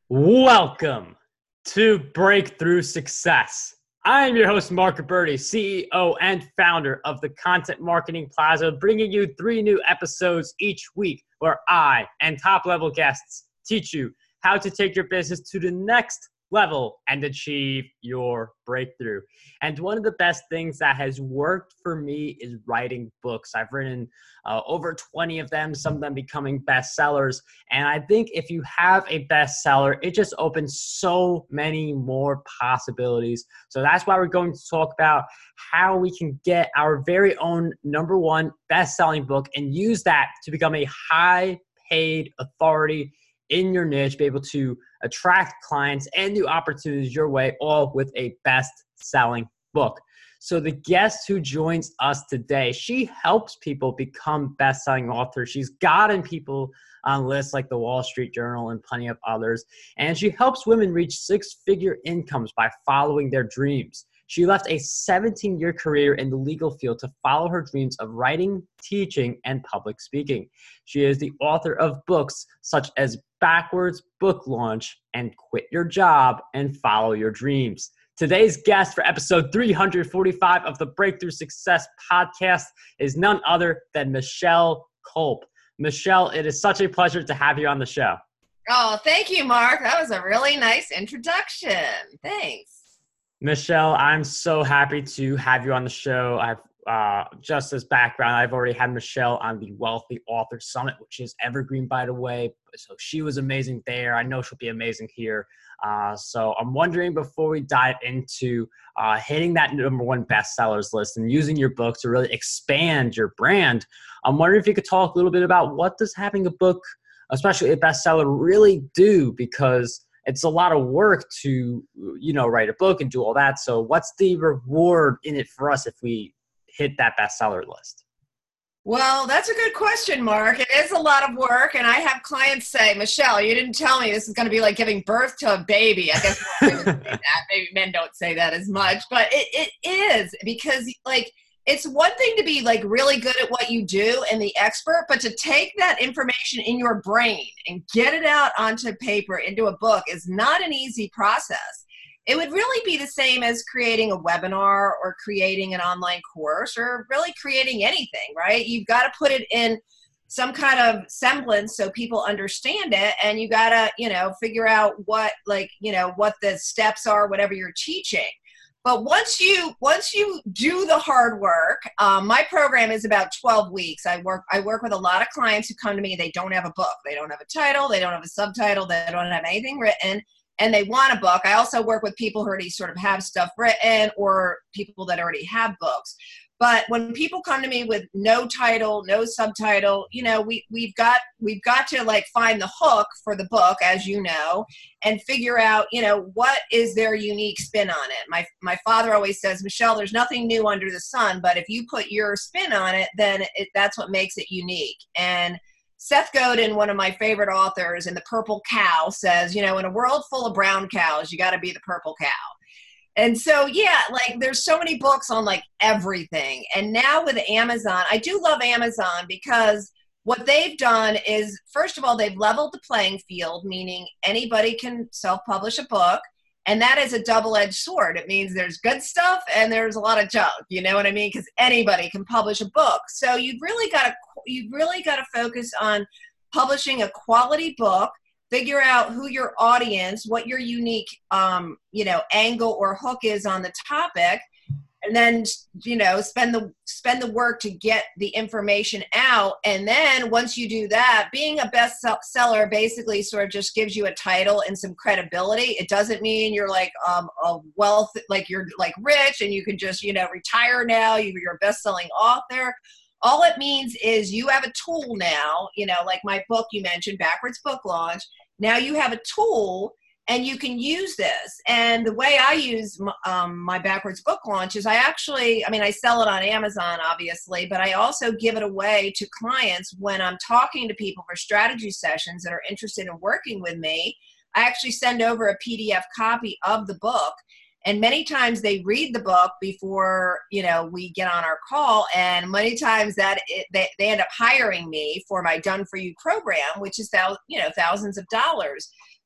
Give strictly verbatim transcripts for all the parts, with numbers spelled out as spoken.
Welcome to Breakthrough Success. I am your host, Mark Roberti, C E O and founder of the Content Marketing Plaza, bringing you three new episodes each week where I and top-level guests teach you how to take your business to the next level and achieve your breakthrough. And one of the best things that has worked for me is writing books. I've written uh, over twenty of them, some of them becoming bestsellers. And I think if you have a bestseller, it just opens so many more possibilities. So that's why we're going to talk about how we can get our very own number one best-selling book and use that to become a high-paid authority in your niche, be able to attract clients and new opportunities your way, all with a best-selling book. So the guest who joins us today, she helps people become best-selling authors. She's gotten people on lists like the Wall Street Journal and plenty of others. And she helps women reach six-figure incomes by following their dreams. She left a seventeen-year career in the legal field to follow her dreams of writing, teaching, and public speaking. She is the author of books such as Backwards Book Launch and Quit Your Job and Follow Your Dreams. Today's guest for episode three hundred forty-five of the Breakthrough Success podcast is none other than Michelle Culp. Michelle, it is such a pleasure to have you on the show. Oh, thank you, Mark. That was a really nice introduction. Thanks. Michelle, I'm so happy to have you on the show. I've uh, just as background, I've already had Michelle on the Wealthy Author Summit, which is evergreen, by the way. So she was amazing there. I know she'll be amazing here. Uh, so I'm wondering, before we dive into uh, hitting that number one bestsellers list and using your book to really expand your brand, I'm wondering if you could talk a little bit about what does having a book, especially a bestseller, really do? Because it's a lot of work to, you know, write a book and do all that. So what's the reward in it for us if we hit that bestseller list? Well, that's a good question, Mark. It is a lot of work. And I have clients say, Michelle, you didn't tell me this is going to be like giving birth to a baby. I guess women say that. Maybe men don't say that as much, but it, it is because like, it's one thing to be like really good at what you do and the expert, but to take that information in your brain and get it out onto paper into a book is not an easy process. It would really be the same as creating a webinar or creating an online course or really creating anything, right? You've got to put it in some kind of semblance so people understand it, and you got to, you know, figure out what, like, you know, what the steps are, whatever you're teaching. But once you once you do the hard work, um, my program is about twelve weeks. I work I work with a lot of clients who come to me. They don't have a book. They don't have a title. They don't have a subtitle. They don't have anything written, and they want a book. I also work with people who already sort of have stuff written or people that already have books. But when people come to me with no title, no subtitle, you know, we, we've got we've got to like find the hook for the book, as you know, and figure out, you know, what is their unique spin on it. My my father always says, Michelle, there's nothing new under the sun, but if you put your spin on it, then it, that's what makes it unique. And Seth Godin, one of my favorite authors in The Purple Cow, says, you know, in a world full of brown cows, you got to be the purple cow. And so, yeah, like there's so many books on like everything. And now with Amazon, I do love Amazon because what they've done is, first of all, they've leveled the playing field, meaning anybody can self-publish a book. And that is a double-edged sword. It means there's good stuff and there's a lot of junk, you know what I mean? Because anybody can publish a book. So you've really got to, you've really got to focus on publishing a quality book. Figure out who your audience, what your unique, um, you know, angle or hook is on the topic, and then, you know, spend the spend the work to get the information out. And then once you do that, being a bestseller basically sort of just gives you a title and some credibility. It doesn't mean you're like um, a wealth, like you're like rich and you can just, you know, retire now. You're a best-selling author. All it means is you have a tool now, you know, like my book you mentioned, Backwards Book Launch. Now you have a tool and you can use this. And the way I use um, my Backwards Book Launch is I actually, I mean, I sell it on Amazon, obviously, but I also give it away to clients when I'm talking to people for strategy sessions that are interested in working with me. I actually send over a P D F copy of the book. And many times they read the book before, you know, we get on our call. And many times that it, they, they end up hiring me for my Done For You program, which is, thou, you know, thousands of dollars.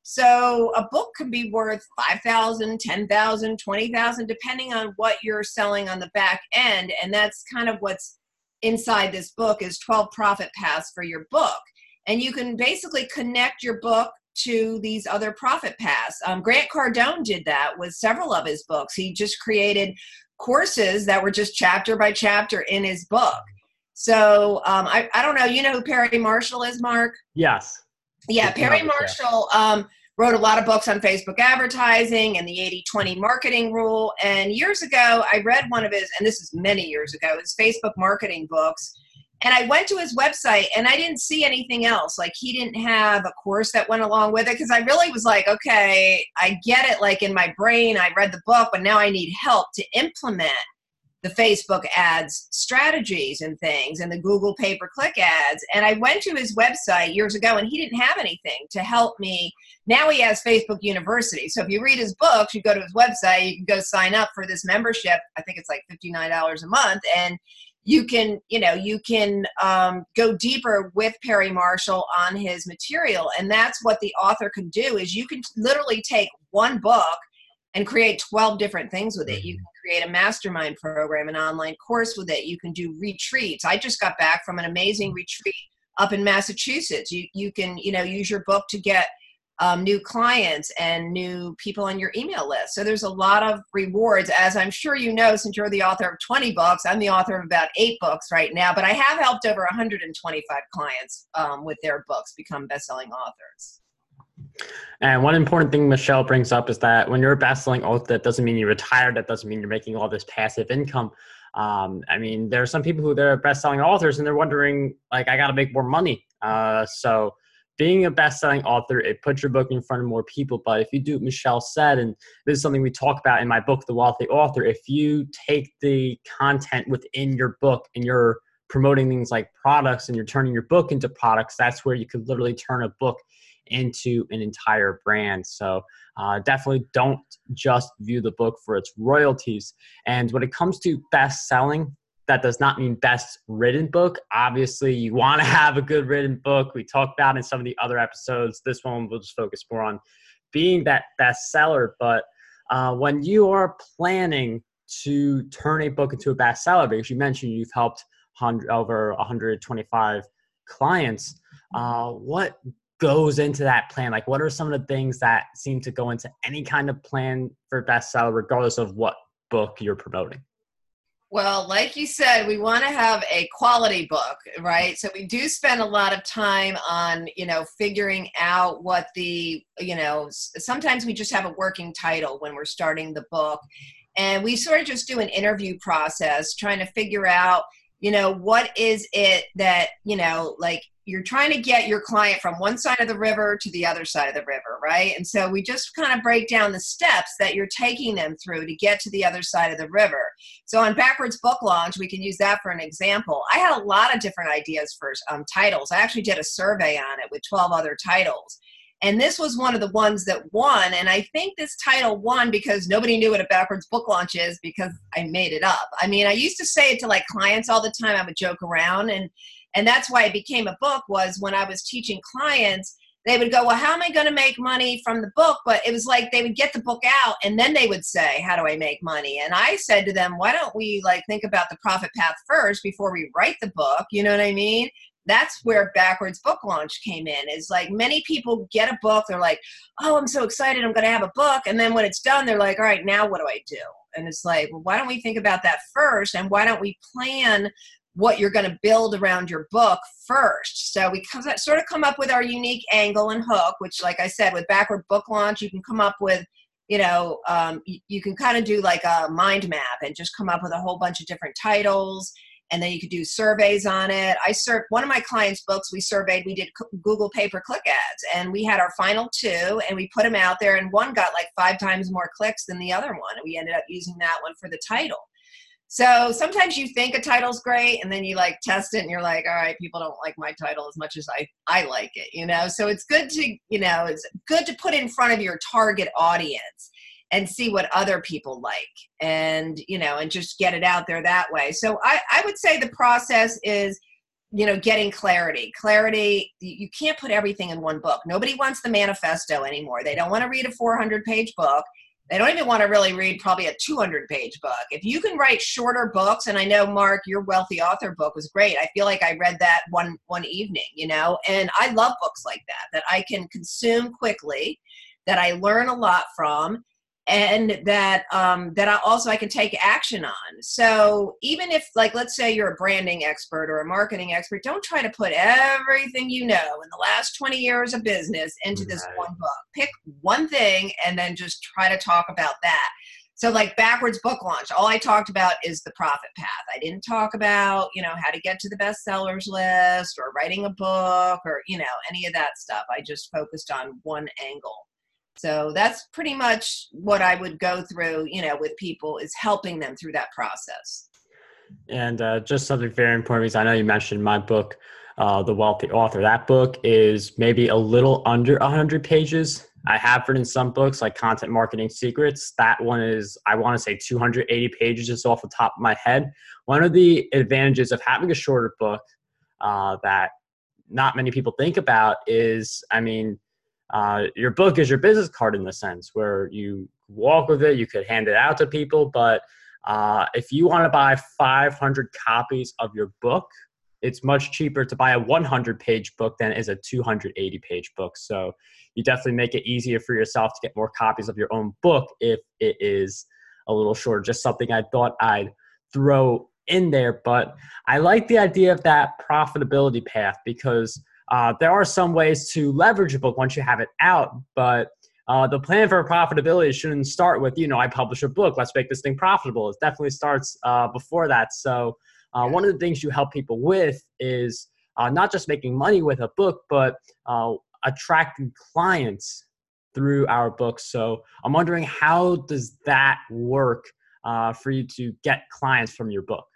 So a book can be worth five thousand, ten thousand, twenty thousand, depending on what you're selling on the back end. And that's kind of what's inside this book is twelve profit paths for your book. And you can basically connect your book to these other profit paths. Um, Grant Cardone did that with several of his books. He just created courses that were just chapter by chapter in his book. So um, I, I don't know, you know who Perry Marshall is, Mark? Yes. Yeah, Perry Marshall um, wrote a lot of books on Facebook advertising and the eighty twenty marketing rule. And years ago, I read one of his, and this is many years ago, his Facebook marketing books. And I went to his website and I didn't see anything else. Like he didn't have a course that went along with it because I really was like, okay, I get it. Like in my brain, I read the book, but now I need help to implement the Facebook ads strategies and things and the Google pay-per-click ads. And I went to his website years ago and he didn't have anything to help me. Now he has Facebook University. So if you read his books, you go to his website, you can go sign up for this membership. I think it's like fifty-nine dollars a month. And you can, you know, you can um, go deeper with Perry Marshall on his material. And that's what the author can do is you can literally take one book and create twelve different things with it. You can create a mastermind program, an online course with it. You can do retreats. I just got back from an amazing retreat up in Massachusetts. You you can, you know, use your book to get um, new clients and new people on your email list. So there's a lot of rewards, as I'm sure you know, since you're the author of twenty books. I'm the author of about eight books right now, but I have helped over one hundred twenty-five clients um, with their books become best-selling authors. And one important thing Michelle brings up is that when you're a best-selling author, that doesn't mean you're retired. That doesn't mean you're making all this passive income. Um, I mean, there are some people who they're best-selling authors and they're wondering, like, I got to make more money. Uh, so being a best-selling author, it puts your book in front of more people. But if you do what Michelle said, and this is something we talk about in my book, The Wealthy Author, if you take the content within your book and you're promoting things like products and you're turning your book into products, that's where you could literally turn a book into an entire brand. So uh, definitely don't just view the book for its royalties. And when it comes to best selling, that does not mean best written book. Obviously, you want to have a good written book. We talked about in some of the other episodes. This one will just focus more on being that bestseller. But uh, when you are planning to turn a book into a bestseller, because you mentioned you've helped over one hundred twenty-five clients, uh, what goes into that plan? Like, what are some of the things that seem to go into any kind of plan for bestseller, regardless of what book you're promoting? Well, like you said, we want to have a quality book, right? So we do spend a lot of time on, you know, figuring out what the, you know, sometimes we just have a working title when we're starting the book. And we sort of just do an interview process trying to figure out, you know, what is it that, you know, like you're trying to get your client from one side of the river to the other side of the river, right? And so we just kind of break down the steps that you're taking them through to get to the other side of the river. So on Backwards Book Launch, we can use that for an example. I had a lot of different ideas for um, titles. I actually did a survey on it with twelve other titles. And this was one of the ones that won. And I think this title won because nobody knew what a backwards book launch is because I made it up. I mean, I used to say it to like clients all the time. I would joke around. And, and that's why it became a book, was when I was teaching clients, they would go, well, how am I going to make money from the book? But it was like they would get the book out and then they would say, how do I make money? And I said to them, why don't we like think about the profit path first before we write the book? You know what I mean? That's where Backwards Book Launch came in. Is like many people get a book, they're like, oh, I'm so excited, I'm going to have a book. And then when it's done, they're like, all right, now what do I do? And it's like, well, why don't we think about that first? And why don't we plan what you're going to build around your book first? So we come, sort of come up with our unique angle and hook, which, like I said, with Backward Book Launch, you can come up with, you know, um, you, you can kind of do like a mind map and just come up with a whole bunch of different titles. And then you could do surveys on it. I served one of my clients' books. We surveyed, we did Google pay-per-click ads, and we had our final two, and we put them out there, and one got like five times more clicks than the other one. And we ended up using that one for the title. So sometimes you think a title's great, and then you like test it, and you're like, all right, people don't like my title as much as I, I like it, you know? So it's good to, you know, it's good to put in front of your target audience and see what other people like, and, you know, and just get it out there that way. So I, I would say the process is you know, getting clarity. Clarity, you can't put everything in one book. Nobody wants the manifesto anymore. They don't want to read a four hundred page book. They don't even want to really read probably a two hundred page book. If you can write shorter books, and I know, Mark, your Wealthy Author book was great. I feel like I read that one one evening, you know, and I love books like that, that I can consume quickly, that I learn a lot from, and that um, that I also I can take action on. So even if, like, let's say you're a branding expert or a marketing expert, don't try to put everything you know in the last twenty years of business into this Right. one book. Pick one thing and then just try to talk about that. So like Backwards Book Launch, all I talked about is the profit path. I didn't talk about, you know, how to get to the bestsellers list or writing a book or, you know, any of that stuff. I just focused on one angle. So that's pretty much what I would go through, you know, with people, is helping them through that process. And uh, just something very important, because I know you mentioned my book, uh, The Wealthy Author. That book is maybe a little under one hundred pages. I have written some books like Content Marketing Secrets. That one is, I want to say, two hundred eighty pages just off the top of my head. One of the advantages of having a shorter book uh, that not many people think about is, I mean, Uh, your book is your business card in the sense where you walk with it, you could hand it out to people. But uh, if you want to buy five hundred copies of your book, it's much cheaper to buy a one hundred page book than it is a two hundred eighty page book. So you definitely make it easier for yourself to get more copies of your own book if it is a little shorter. Just something I thought I'd throw in there. But I like the idea of that profitability path, because Uh, there are some ways to leverage a book once you have it out, but uh, the plan for profitability shouldn't start with, you know, I publish a book, let's make this thing profitable. It definitely starts uh, before that. So uh, one of the things you help people with is uh, not just making money with a book, but uh, attracting clients through our books. So I'm wondering, how does that work uh, for you to get clients from your book?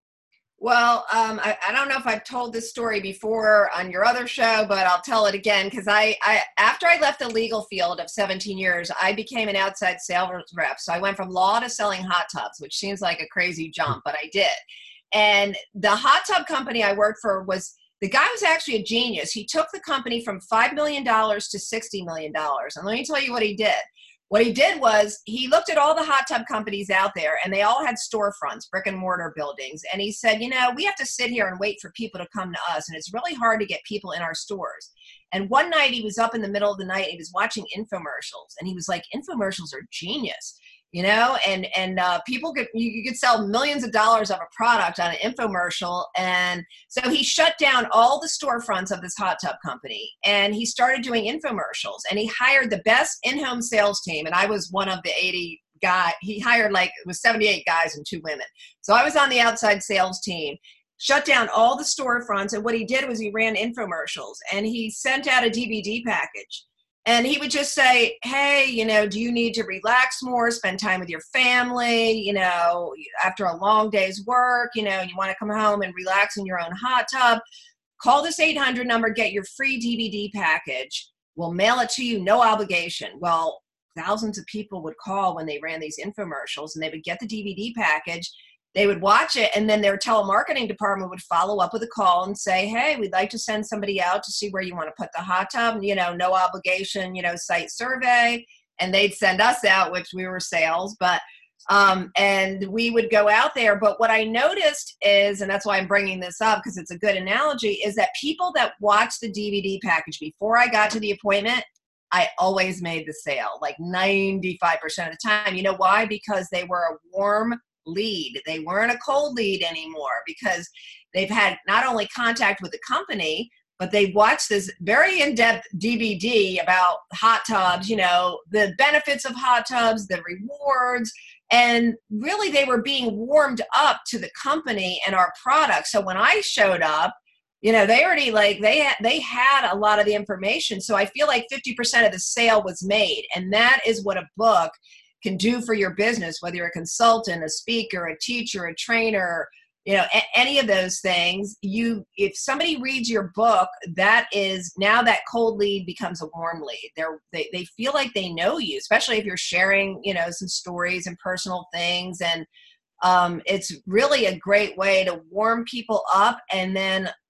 Well, um, I, I don't know if I've told this story before on your other show, but I'll tell it again, because I, I, after I left the legal field of seventeen years, I became an outside sales rep. So I went from law to selling hot tubs, which seems like a crazy jump, but I did. And the hot tub company I worked for was, the guy was actually a genius. He took the company from five million dollars to sixty million dollars. And let me tell you what he did. What he did was, he looked at all the hot tub companies out there, and they all had storefronts, brick and mortar buildings. And he said, you know, we have to sit here and wait for people to come to us, and it's really hard to get people in our stores. And one night he was up in the middle of the night, and he was watching infomercials, and he was like, infomercials are genius. You know, and and uh, people could, you could sell millions of dollars of a product on an infomercial. And so he shut down all the storefronts of this hot tub company, and he started doing infomercials, and he hired the best in-home sales team. And I was one of the eighty guy. He hired, like, it was seventy-eight guys and two women. So I was on the outside sales team, shut down all the storefronts. And what he did was he ran infomercials, and he sent out a D V D package. And he would just say, hey, you know, do you need to relax more, spend time with your family, you know, after a long day's work, you know, you want to come home and relax in your own hot tub? Call this eight hundred number, get your free D V D package. We'll mail it to you, no obligation. Well, thousands of people would call when they ran these infomercials, and they would get the D V D package. They would watch it, and then their telemarketing department would follow up with a call and say, hey, we'd like to send somebody out to see where you want to put the hot tub, you know, no obligation, you know, site survey. And they'd send us out, which we were sales, but, um, and we would go out there. But what I noticed is, and that's why I'm bringing this up, because it's a good analogy, is that people that watch the D V D package before I got to the appointment, I always made the sale, like ninety-five percent of the time. You know why? Because they were a warm lead. They weren't a cold lead anymore, because they've had not only contact with the company, but they watched this very in-depth D V D about hot tubs, you know, the benefits of hot tubs, the rewards, and really they were being warmed up to the company and our product. So when I showed up, you know, they already, like, they had, they had a lot of the information. So I feel like fifty percent of the sale was made. And that is what a book can do for your business, whether you're a consultant, a speaker, a teacher, a trainer, you know, a- any of those things. You, if somebody reads your book, that is, now that cold lead becomes a warm lead. They're, they, they feel like they know you, especially if you're sharing, you know, some stories and personal things. And um, it's really a great way to warm people up. And then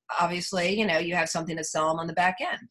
obviously, you know, you have something to sell them on the back end.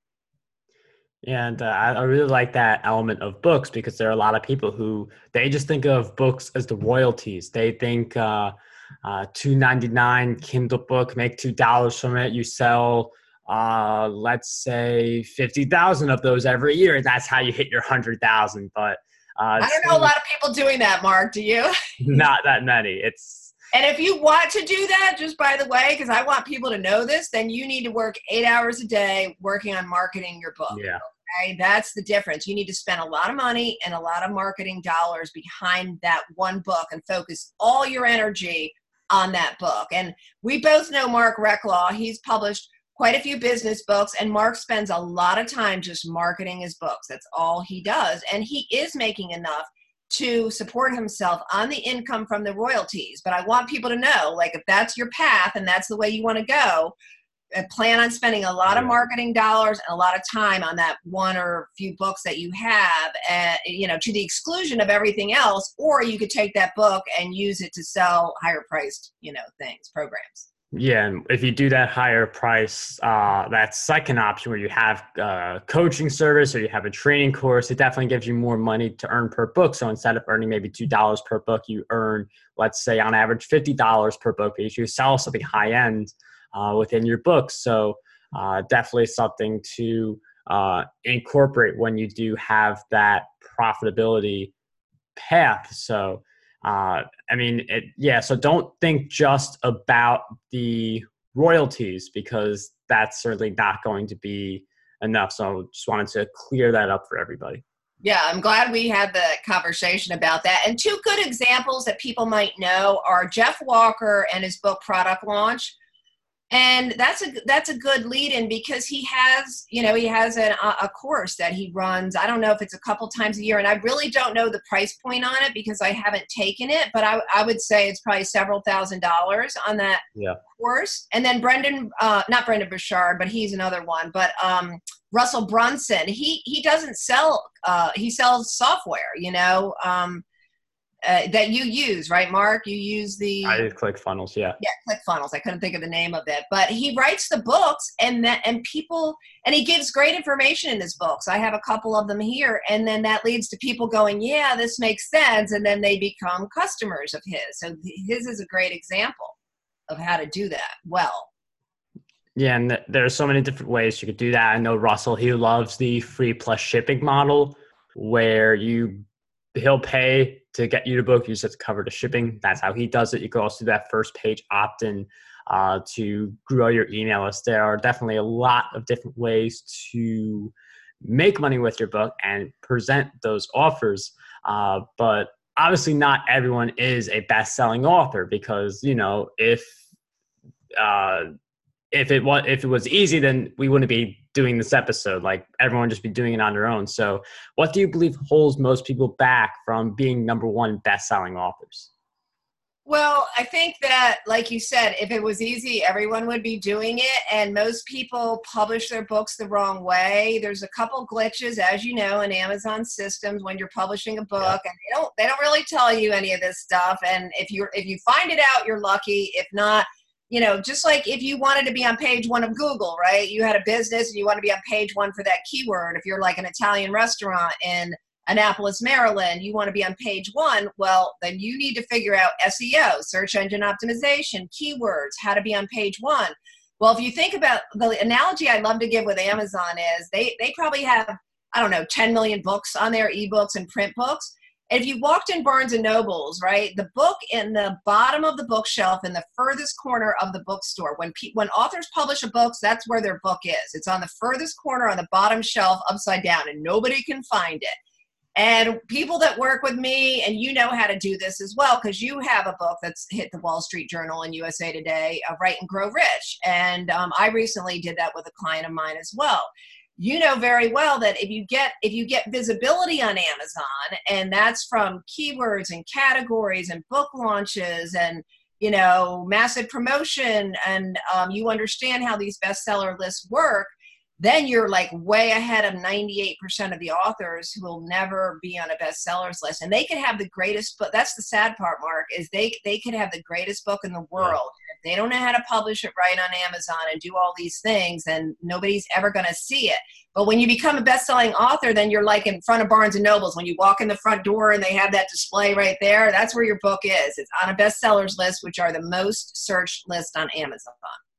And uh, I I really like that element of books because there are a lot of people who they just think of books as the royalties. They think uh, uh, two ninety-nine Kindle book, make two dollars from it. You sell, uh, let's say, fifty thousand of those every year, and that's how you hit your hundred thousand. But uh, I don't know a lot of people doing that, Mark. Do you? not that many. It's And if you want to do that, just by the way, because I want people to know this, then you need to work eight hours a day working on marketing your book. yeah. Okay? That's the difference. You need to spend a lot of money and a lot of marketing dollars behind that one book and focus all your energy on that book. And we both know Mark Recklaw. He's published quite a few business books, and Mark spends a lot of time just marketing his books. That's all he does. And he is making enough to support himself on the income from the royalties. But I want people to know, like, if that's your path and that's the way you want to go, uh, plan on spending a lot of marketing dollars and a lot of time on that one or few books that you have, uh, you know, to the exclusion of everything else. Or you could take that book and use it to sell higher priced, you know, things, programs. Yeah, and if you do that higher price, uh, that second option where you have a coaching service or you have a training course, it definitely gives you more money to earn per book. So instead of earning maybe two dollars per book, you earn, let's say on average, fifty dollars per book because you sell something high end uh, within your books. So uh, definitely something to uh, incorporate when you do have that profitability path. So Uh, I mean, it, yeah, so don't think just about the royalties because that's certainly not going to be enough. So just wanted to clear that up for everybody. Yeah, I'm glad we had the conversation about that. And two good examples that people might know are Jeff Walker and his book Product Launch. And that's a that's a good lead-in because he has, you know, he has a, a course that he runs. I don't know if it's a couple times a year, and I really don't know the price point on it because I haven't taken it, but I, I would say it's probably several thousand dollars on that yeah. course. And then Brendan, uh, not Brendan Burchard, but he's another one, but um, Russell Brunson, he he doesn't sell, uh, he sells software, you know, um, Uh, that you use, right, Mark? You use the I ClickFunnels, yeah. Yeah, ClickFunnels. I couldn't think of the name of it, but he writes the books, and that and people, and he gives great information in his books. I have a couple of them here, and then that leads to people going, "Yeah, this makes sense," and then they become customers of his. So his is a great example of how to do that well. Yeah, and th- there are so many different ways you could do that. I know Russell, he loves the free plus shipping model, where you he'll pay to get you the book. You just have to cover the shipping. That's how he does it. You can also do that first page opt-in uh, to grow your email list. There are definitely a lot of different ways to make money with your book and present those offers. Uh, but obviously not everyone is a best-selling author because, you know, if uh, if it was if it was easy, then we wouldn't be doing this episode. Like everyone would just be doing it on their own. So what do you believe holds most people back from being number one best-selling authors? Well, I think that, like you said, if it was easy, everyone would be doing it. And most people publish their books the wrong way. There's a couple glitches, as you know, in Amazon systems when you're publishing a book, yeah. and they don't they don't really tell you any of this stuff. And if you if you find it out, you're lucky. If not, you know, just like if you wanted to be on page one of Google, right? You had a business and you want to be on page one for that keyword. If you're like an Italian restaurant in Annapolis, Maryland, you want to be on page one. Well, then you need to figure out S E O, search engine optimization, keywords, how to be on page one. Well, if you think about the analogy I love to give with Amazon is they, they probably have, I don't know, ten million books on their ebooks and print books. If you walked in Barnes and Nobles, right, the book in the bottom of the bookshelf in the furthest corner of the bookstore, when pe- when authors publish a book, that's where their book is. It's on the furthest corner on the bottom shelf upside down, and nobody can find it. And people that work with me, and you know how to do this as well, because you have a book that's hit the Wall Street Journal and U S A Today, uh, Write and Grow Rich. And um, I recently did that with a client of mine as well. You know very well that if you get if you get visibility on Amazon, and that's from keywords and categories and book launches and, you know, massive promotion, and um, you understand how these bestseller lists work, then you're like way ahead of ninety-eight percent of the authors who will never be on a bestsellers list. And they could have the greatest book. That's the sad part, Mark, is they they could have the greatest book in the world. If they don't know how to publish it right on Amazon and do all these things, and nobody's ever going to see it. But when you become a best-selling author, then you're like in front of Barnes and Nobles. When you walk in the front door and they have that display right there, that's where your book is. It's on a bestsellers list, which are the most searched list on Amazon.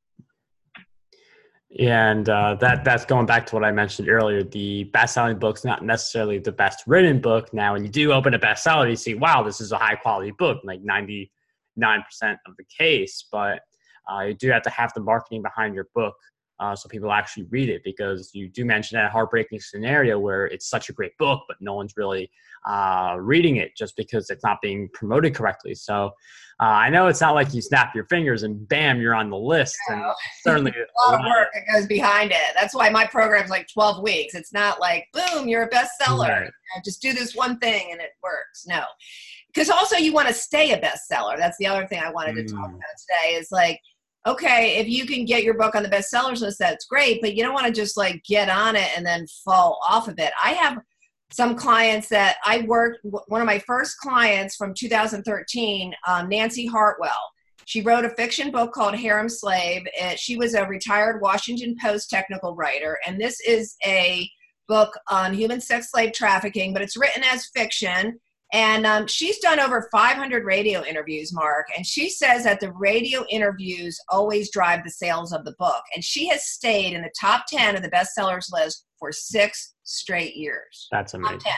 Yeah, and uh, that that's going back to what I mentioned earlier. The best-selling book's not necessarily the best-written book. Now, when you do open a bestseller, you see, wow, this is a high-quality book, like ninety-nine percent of the case. But uh, you do have to have the marketing behind your book uh, so people actually read it, because you do mention that heartbreaking scenario where it's such a great book, but no one's really uh, reading it just because it's not being promoted correctly. So uh, I know it's not like you snap your fingers and bam, you're on the list. And certainly a lot of work that goes behind it. That's why my program's like twelve weeks. It's not like, boom, you're a bestseller. Right. You know, just do this one thing and it works. No. Because also you want to stay a bestseller. That's the other thing I wanted to mm. talk about today is like, okay, if you can get your book on the bestsellers list, that's great, but you don't want to just like get on it and then fall off of it. I have some clients that I worked, one of my first clients from two thousand thirteen, um, Nancy Hartwell. She wrote a fiction book called Harem Slave. And she was a retired Washington Post technical writer, and this is a book on human sex slave trafficking, but it's written as fiction. And um, she's done over five hundred radio interviews, Mark, and she says that the radio interviews always drive the sales of the book. And she has stayed in the top ten of the bestsellers list for six straight years. That's amazing. Top ten.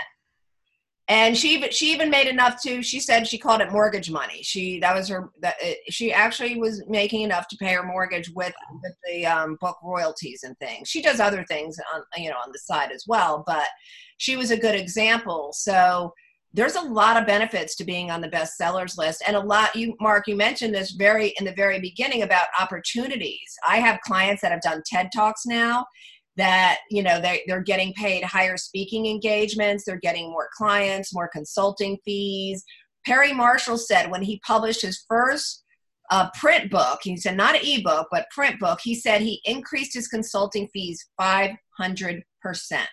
And she even, she even made enough to, she said she called it mortgage money. She, that was her, that it, she actually was making enough to pay her mortgage with, with the um, book royalties and things. She does other things on, you know, on the side as well, but she was a good example. So there's a lot of benefits to being on the bestsellers list, and a lot, you, Mark, you mentioned this very in the very beginning about opportunities. I have clients that have done TED Talks now that, you know, they, they're getting paid higher speaking engagements. They're getting more clients, more consulting fees. Perry Marshall said when he published his first uh, print book, he said not an ebook, but print book, he said he increased his consulting fees five hundred percent.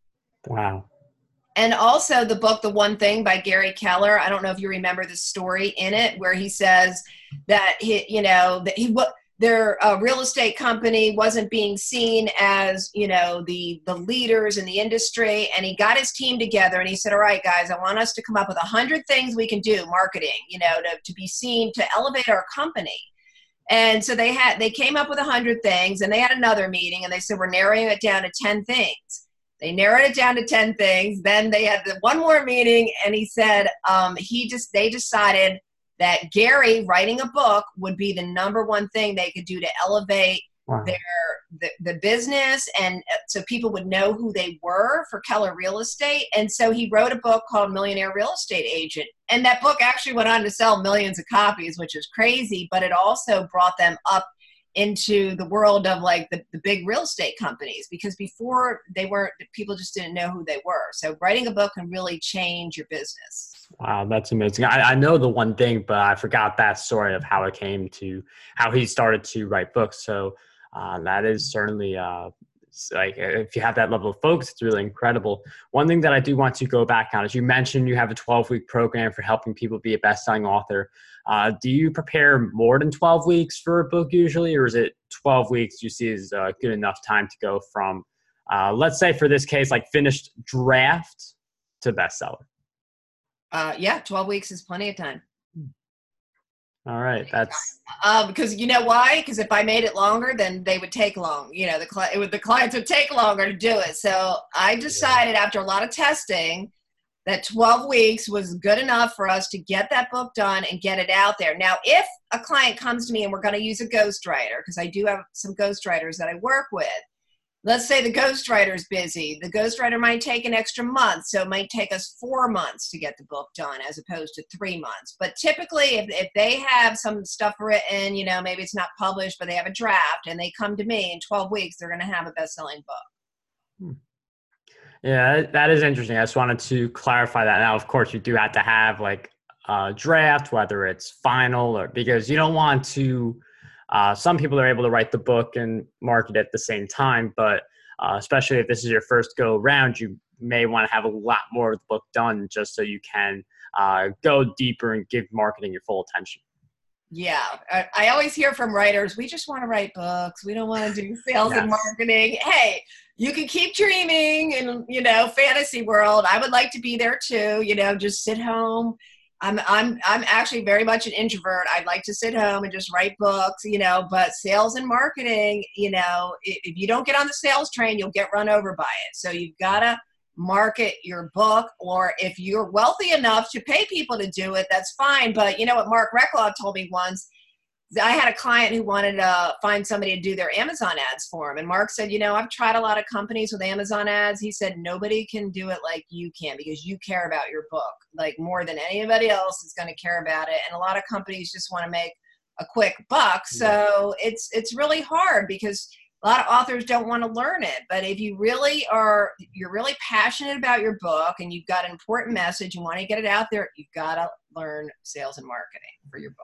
Wow. And also the book, The One Thing by Gary Keller. I don't know if you remember the story in it where he says that he, you know, that he what their uh, real estate company wasn't being seen as, you know, the the leaders in the industry, and he got his team together and he said, all right, guys, I want us to come up with a hundred things we can do, marketing, you know, to, to be seen, to elevate our company. And so they had they came up with a hundred things, and they had another meeting and they said, we're narrowing it down to ten things. They narrowed it down to ten things. Then they had the one more meeting, and he said um, he just they decided that Gary writing a book would be the number one thing they could do to elevate wow. their the, the business, and so people would know who they were for Keller Real Estate. And so he wrote a book called Millionaire Real Estate Agent, and that book actually went on to sell millions of copies, which is crazy. But it also brought them up into the world of like the, the big real estate companies, because before they weren't, people just didn't know who they were. So writing a book can really change your business. Wow, that's amazing. I, I know The One Thing, but I forgot that story of how it came to how he started to write books. So uh, that is certainly uh, like if you have that level of focus, it's really incredible. One thing that I do want to go back on is you mentioned you have a twelve week program for helping people be a best-selling author. Uh, do you prepare more than twelve weeks for a book usually, or is it twelve weeks you see is uh, good enough time to go from, uh, let's say for this case, like finished draft to bestseller? Uh, yeah, twelve weeks is plenty of time. All right, that's um, because you know why? Because if I made it longer, then they would take long. You know, the cli- it would, the clients would take longer to do it. So I decided yeah. after a lot of testing that twelve weeks was good enough for us to get that book done and get it out there. Now, if a client comes to me and we're going to use a ghostwriter, because I do have some ghostwriters that I work with. Let's say the ghostwriter is busy. The ghostwriter might take an extra month, so it might take us four months to get the book done as opposed to three months. But typically, if, if they have some stuff written, you know, maybe it's not published, but they have a draft, and they come to me in twelve weeks, they're going to have a best-selling book. Hmm. Yeah, that is interesting. I just wanted to clarify that. Now, of course, you do have to have like a draft, whether it's final or because you don't want to Uh, some people are able to write the book and market it at the same time, but uh, especially if this is your first go round, you may want to have a lot more of the book done just so you can uh, go deeper and give marketing your full attention. Yeah, I, I always hear from writers, we just want to write books. We don't want to do sales yes. and marketing. Hey, you can keep dreaming in, you know, fantasy world. I would like to be there too, you know, just sit home. I'm I'm I'm actually very much an introvert. I'd like to sit home and just write books, you know, but sales and marketing, you know, if, if you don't get on the sales train, you'll get run over by it. So you've got to market your book, or if you're wealthy enough to pay people to do it, that's fine. But you know what Mark Reclaw told me once? I had a client who wanted to find somebody to do their Amazon ads for him. And Mark said, you know, I've tried a lot of companies with Amazon ads. He said, nobody can do it like you can because you care about your book, like more than anybody else is going to care about it. And a lot of companies just want to make a quick buck. So it's, it's really hard because a lot of authors don't want to learn it. But if you really are, you're really passionate about your book and you've got an important message, you want to get it out there, you've got to learn sales and marketing for your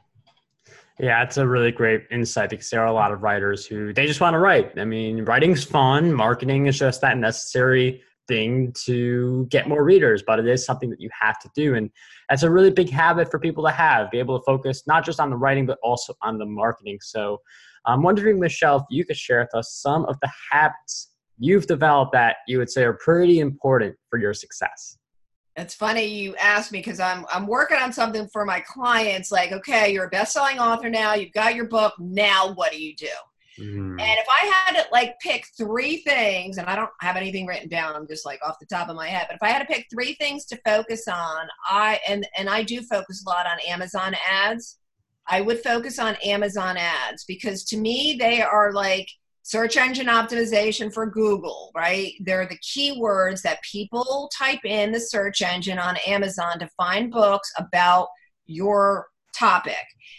book. Yeah, it's a really great insight because there are a lot of writers who they just want to write. I mean, writing's fun. Marketing is just that necessary thing to get more readers, but it is something that you have to do. And that's a really big habit for people to have, be able to focus not just on the writing, but also on the marketing. So I'm wondering, Michelle, if you could share with us some of the habits you've developed that you would say are pretty important for your success. It's funny you asked me because I'm I'm working on something for my clients. Like, okay, you're a best-selling author now. You've got your book. Now, what do you do? Mm. And if I had to like pick three things, and I don't have anything written down, I'm just like off the top of my head. But if I had to pick three things to focus on, I and and I do focus a lot on Amazon ads. I would focus on Amazon ads because to me they are like search engine optimization for Google, right? They're the keywords that people type in the search engine on Amazon to find books about your topic.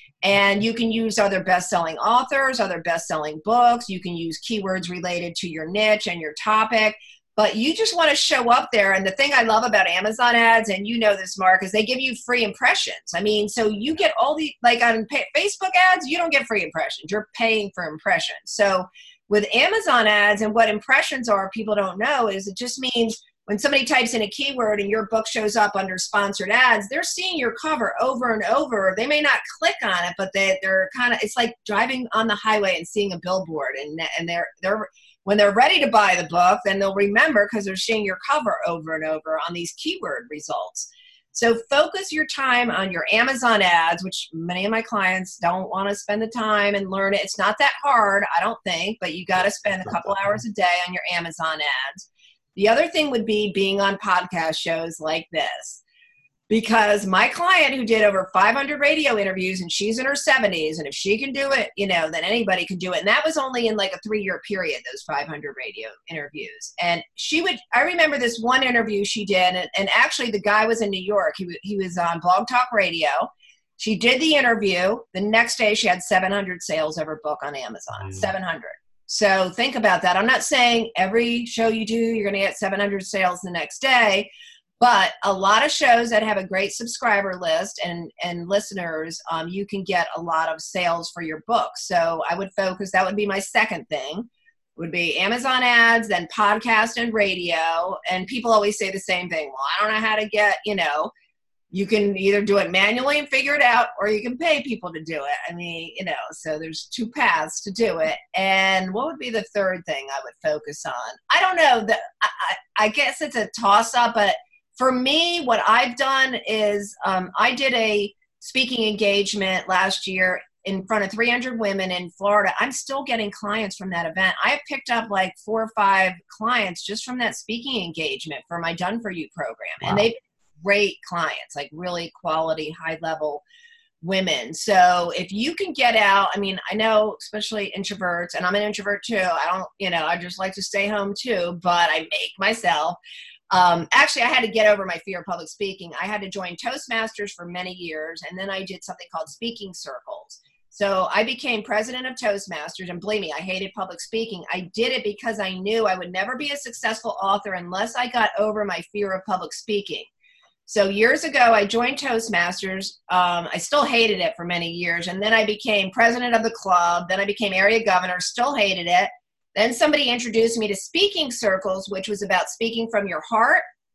And you can use other best-selling authors, other best-selling books. You can use keywords related to your niche and your topic. But you just want to show up there. And the thing I love about Amazon ads, and you know this, Mark, is they give you free impressions. I mean, so you get all the, like on Facebook ads, you don't get free impressions. You're paying for impressions. So with Amazon ads and what impressions are, people don't know, is it just means when somebody types in a keyword and your book shows up under sponsored ads, they're seeing your cover over and over. They may not click on it, but they, they're kind of, it's like driving on the highway and seeing a billboard. And, and they're, they're, when they're ready to buy the book, then they'll remember because they're seeing your cover over and over on these keyword results. So focus your time on your Amazon ads, which many of my clients don't want to spend the time and learn it. It's not that hard, I don't think, but you got to spend a couple hours a day on your Amazon ads. The other thing would be being on podcast shows like this. Because my client who did over five hundred radio interviews, and she's in her seventies, and if she can do it, you know, then anybody can do it. And that was only in like a three-year period, those five hundred radio interviews. And she would, I remember this one interview she did, and, and actually the guy was in New York. He, he was on Blog Talk Radio. She did the interview. The next day she had seven hundred sales of her book on Amazon, mm. seven hundred. So think about that. I'm not saying every show you do, you're going to get seven hundred sales the next day. But a lot of shows that have a great subscriber list and, and listeners, um, you can get a lot of sales for your book. So I would focus, that would be my second thing, would be Amazon ads, then podcast and radio. And people always say the same thing. Well, I don't know how to get, you know, you can either do it manually and figure it out, or you can pay people to do it. I mean, you know, so there's two paths to do it. And what would be the third thing I would focus on? I don't know. That I, I, I guess it's a toss-up, but for me, what I've done is um, I did a speaking engagement last year in front of three hundred women in Florida. I'm still getting clients from that event. I have picked up like four or five clients just from that speaking engagement for my Done For You program. Wow. And they've been great clients, like really quality, high-level women. So if you can get out, I mean, I know especially introverts, and I'm an introvert too. I don't, you know, I just like to stay home too, but I make myself. Um, actually, I had to get over my fear of public speaking. I had to join Toastmasters for many years, and then I did something called speaking circles. So I became president of Toastmasters, and believe me, I hated public speaking. I did it because I knew I would never be a successful author unless I got over my fear of public speaking. So years ago, I joined Toastmasters. Um, I still hated it for many years, and then I became president of the club. Then I became area governor, still hated it. Then somebody introduced me to speaking circles, which was about speaking from your heart.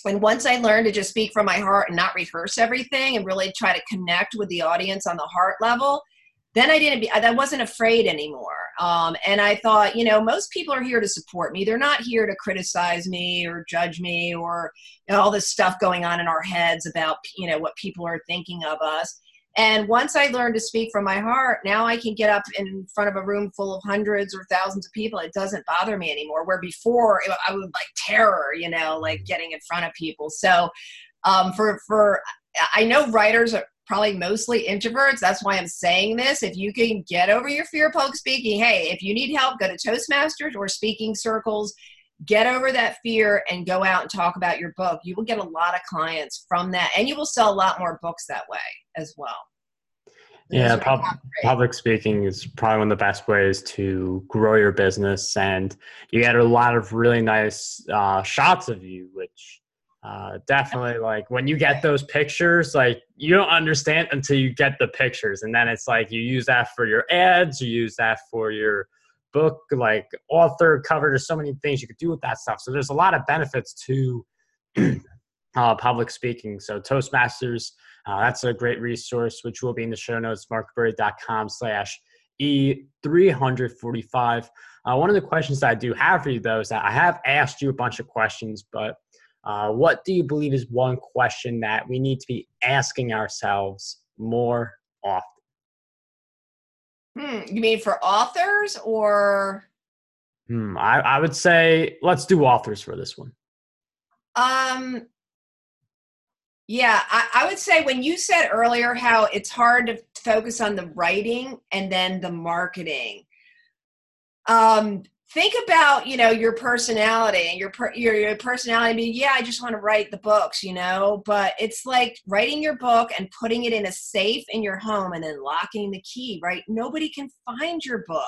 And once I learned to just speak from my heart and not rehearse everything and really try to connect with the audience on the heart level, then I didn't be, I wasn't afraid anymore. Um, and I thought, you know, most people are here to support me. They're not here to criticize me or judge me or, you know, all this stuff going on in our heads about, you know, what people are thinking of us. And once I learned to speak from my heart, now I can get up in front of a room full of hundreds or thousands of people. It doesn't bother me anymore, where before I would like terror, you know, like getting in front of people. So um, for, for, I know writers are probably mostly introverts. That's why I'm saying this. If you can get over your fear of public speaking, hey, if you need help, go to Toastmasters or speaking circles. Get over that fear and go out and talk about your book. You will get a lot of clients from that, and you will sell a lot more books that way as well. Yeah, pub- public speaking is probably one of the best ways to grow your business, and you get a lot of really nice uh, shots of you, which uh, definitely, like, when you get those pictures, like, you don't understand until you get the pictures, and then it's like you use that for your ads, you use that for your book, like author cover. There's so many things you could do with that stuff. So there's a lot of benefits to uh, public speaking. So Toastmasters, uh, that's a great resource, which will be in the show notes, markberry.com slash E three forty-five. Uh, one of the questions that I do have for you, though, is that I have asked you a bunch of questions, but uh, what do you believe is one question that we need to be asking ourselves more often? Hmm, you mean for authors or? Hmm, I, I would say let's do authors for this one. Um, yeah, I, I would say when you said earlier how it's hard to focus on the writing and then the marketing. Um, think about, you know, your personality and your, per, your, your personality. I mean, yeah, I just want to write the books, you know, but it's like writing your book and putting it in a safe in your home and then locking the key, right? Nobody can find your book.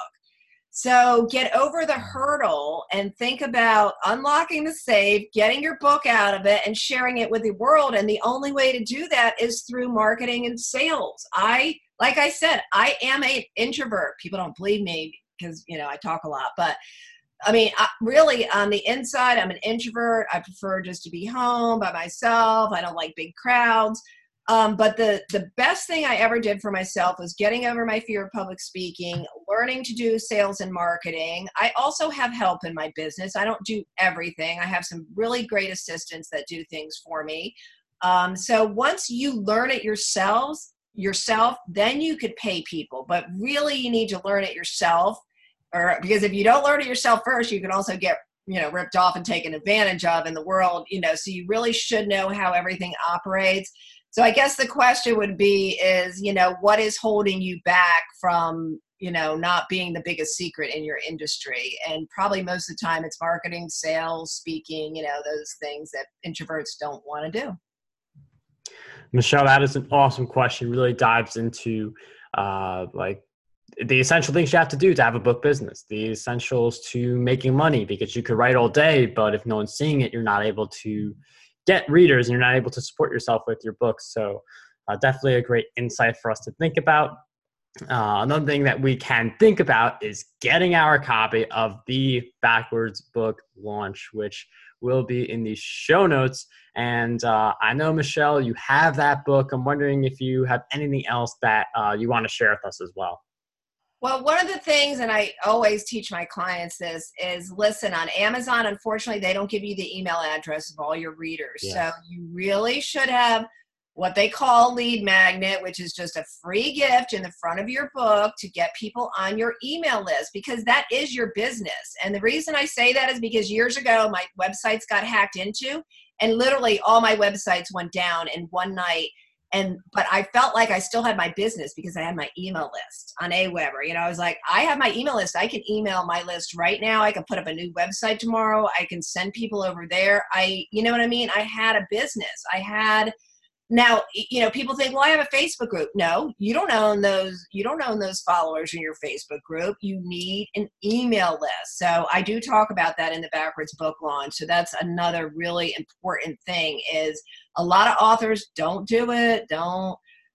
So get over the hurdle and think about unlocking the safe, getting your book out of it and sharing it with the world. And the only way to do that is through marketing and sales. I, like I said, I am an introvert. People don't believe me because, you know, I talk a lot, but I mean, I, really on the inside, I'm an introvert. I prefer just to be home by myself. I don't like big crowds. Um, but the, the best thing I ever did for myself was getting over my fear of public speaking, learning to do sales and marketing. I also have help in my business. I don't do everything. I have some really great assistants that do things for me. Um, so once you learn it yourselves, yourself, then you could pay people. But really, you need to learn it yourself. Or because if you don't learn it yourself first, you can also get, you know, ripped off and taken advantage of in the world, you know, so you really should know how everything operates. So I guess the question would be is, you know, what is holding you back from, you know, not being the biggest secret in your industry? And probably most of the time it's marketing, sales, speaking, you know, those things that introverts don't want to do. Michelle, that is an awesome question. Really dives into uh, like the essential things you have to do to have a book business, the essentials to making money, because you could write all day, but if no one's seeing it, you're not able to get readers and you're not able to support yourself with your books. So uh, definitely a great insight for us to think about. Uh, another thing that we can think about is getting our copy of the Backwards book launch, which will be in the show notes. And uh, I know, Michelle, you have that book. I'm wondering if you have anything else that uh, you want to share with us as well. Well, one of the things, and I always teach my clients this, is listen, on Amazon, unfortunately, they don't give you the email address of all your readers. Yeah. So you really should have what they call lead magnet, which is just a free gift in the front of your book to get people on your email list, because that is your business. And the reason I say that is because years ago, my websites got hacked into, and literally all my websites went down in one night. And, but I felt like I still had my business because I had my email list on Aweber. You know, I was like, I have my email list. I can email my list right now. I can put up a new website tomorrow. I can send people over there. I, you know what I mean? I had a business. I had, now, you know, people think, well, I have a Facebook group. No, you don't own those. You don't own those followers in your Facebook group. You need an email list. So I do talk about that in the Backwards book launch. So that's another really important thing is a lot of authors don't do it. Don't,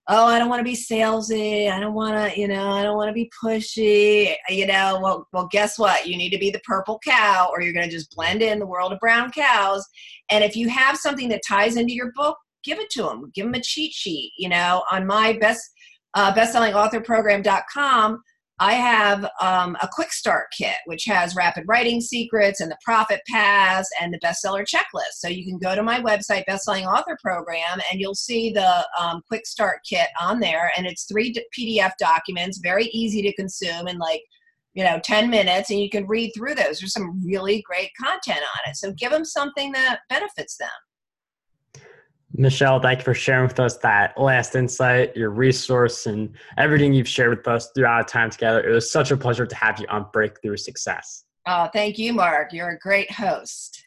oh, I don't want to be salesy. I don't want to, you know, I don't want to be pushy. You know, well, well, guess what? You need to be the purple cow, or you're going to just blend in the world of brown cows. And if you have something that ties into your book, give it to them. Give them a cheat sheet. You know, on my best uh, bestselling author program dot com, I have um, a quick start kit, which has rapid writing secrets and the profit paths and the bestseller checklist. So you can go to my website, Bestselling Author Program, and you'll see the um, quick start kit on there. And it's three P D F documents, very easy to consume in like, you know, ten minutes, and you can read through those. There's some really great content on it. So give them something that benefits them. Michelle, thank you for sharing with us that last insight, your resource, and everything you've shared with us throughout our time together. It was such a pleasure to have you on Breakthrough Success. Oh, thank you, Mark. You're a great host.